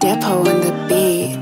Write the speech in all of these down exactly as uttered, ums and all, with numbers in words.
Depo on the beat.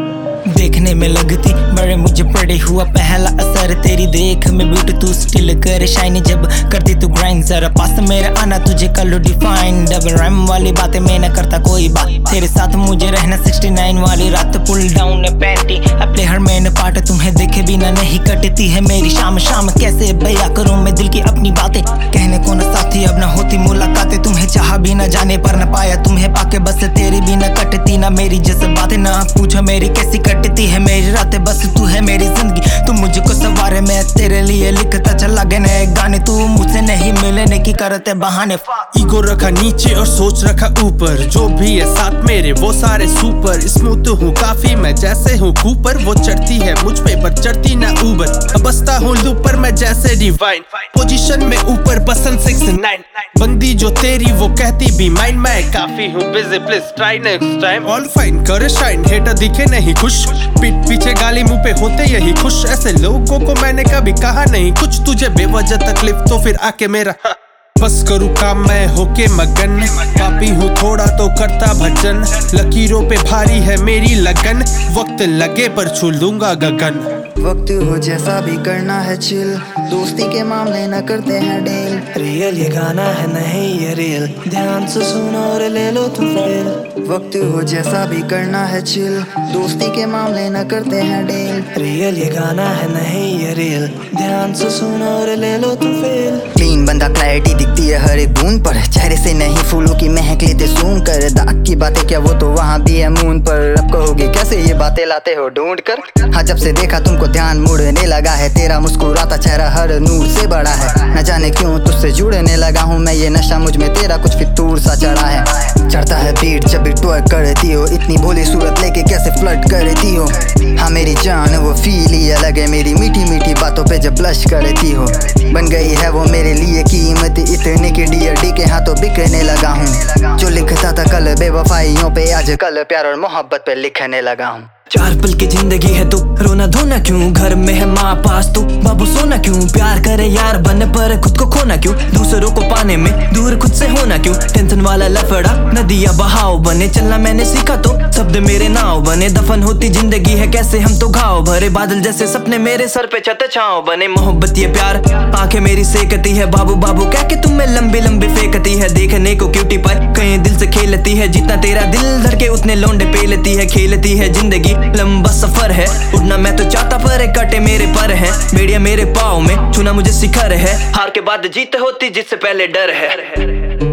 देखने में लगती बड़े मुझे पड़े हुआ पहला असर तेरी देख में ब्यूटी तू स्टिल कर शाइन जब करती तू ग्राइंड जरा पास मेरे आना तुझे कर लो डिफाइन डबल रैम वाली बातें मैं न करता कोई बात तेरे साथ मुझे रहना सिक्सटी नाइन वाली रात पुल डाउन पैंटी अपने हर मैंने पार्ट तुम्हें देखे बिना नहीं कटती है मेरी शाम शाम कैसे बया करूं मैं दिल की अपनी बातें कहने को न साथी अब न होती मुलाकातें तुम्हें चाहा भी न जाने पर न पाया तुम्हें पाके बस तेरी भी न कटती ना मेरी जैसे बातें ना पूछो मेरी कैसी कटती है मेरी रातें बस तू है मेरी जिंदगी तू मुझको सवारे मैं तेरे लिए लिखता चला गया नए गाने तू मुझसे नहीं मिलने की करते बहाने ईगो रखा नीचे और सोच रखा ऊपर जो भी है साथ मेरे वो सारे सुपर स्मूथ हूँ काफी मैं जैसे हूँ कूपर वो चढ़ती है मुझ पे पर चढ़ती ना ऊबर बसता हूँ लूपर मैं जैसे डिवाइन पोजीशन में ऊपर पसंद सिक्स नाइन बंदी जो तेरी वो कहती भी माइंड मैं काफी हूँ busy please try next time all fine कर शाइन हेटर दिखे नहीं खुश पीठ पीछे गाली मुंह पे होते यही खुश ऐसे लोगों को मैंने कभी कहा नहीं कुछ तुझे बेवजह तकलीफ तो फिर आके मेरा बस करूँ काम मैं होके मगन पापी हूँ थोड़ा तो करता भजन लकीरों पे भारी है मेरी लगन वक्त लगे पर छू लूंगा गगन वक्त हो जैसा भी करना है चिल दोस्ती के मामले न करते हैं डेल रियल ये गाना है नहीं ये रियल ध्यान से सुनो और ले लो तुम फेल वक्त हो जैसा भी करना है चिल दोस्ती के मामले न करते हैं डेल रियल ये गाना है नहीं ये रियल ध्यान से सुनो और ले लो तुम फेल क्लीन बंदा क्लैरिटी दिखती है हर एक बूंद पर चेहरे से नहीं फूलों की महक लेते सून कर दाग की बातें क्या वो तो वहाँ भी है मून पर अब कहोगे कैसे ये बातें लाते हो ढूंढ कर हाँ जब से देखा तुमको ध्यान मुड़ने लगा है तेरा मुस्कुराता चेहरा हर नूर से बड़ा है न जाने क्यों तुझसे जुड़ने लगा हूँ मैं ये नशा मुझ में तेरा कुछ फितूर सा चढ़ा है चढ़ता है बीट जब भी ट्वर्क करती हो इतनी भोली सूरत लेके कैसे फ्लर्ट करती हो हाँ मेरी जान वो फील ही अलग है मेरी मीठी मीठी बातों पे जब ब्लश करती हो बन गई है वो मेरे लिए कीमत इतने की डियर डी के हाथों बिकने लगा हूँ जो लिखता था कल बेवफाइयों पे आज कल प्यार और मोहब्बत पे लिखने लगा हूँ चार पल की जिंदगी है तू रोना धोना क्यों घर में है माँ पास तू बाबू सोना क्यों प्यार करे यार बन पर खुद को खोना क्यों दूसरों को पाने में दूर खुद से होना क्यों टेंशन वाला लफड़ा नदिया बहाव बने चलना मैंने सीखा तो शब्द मेरे नाव बने दफन होती जिंदगी है कैसे हम तो घाव भरे बादल जैसे सपने मेरे सर पे छत छाव बने मोहब्बत ये प्यार आंखें मेरी सेकती है बाबू बाबू कह के तुम्हें लंबी लंबी फेंकती है देखने को क्यूटी पर कहीं दिल से खेलती है जितना तेरा दिल धर के उतने लौंडे पेलती है खेलती है जिंदगी लंबा सफर है उड़ना मैं तो चाहता पर कटे मेरे पर है बेड़िया मेरे पाँव में छूना मुझे शिखर है हार के बाद जीत होती जिससे पहले डर है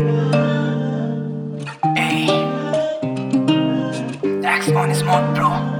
Next one is more bro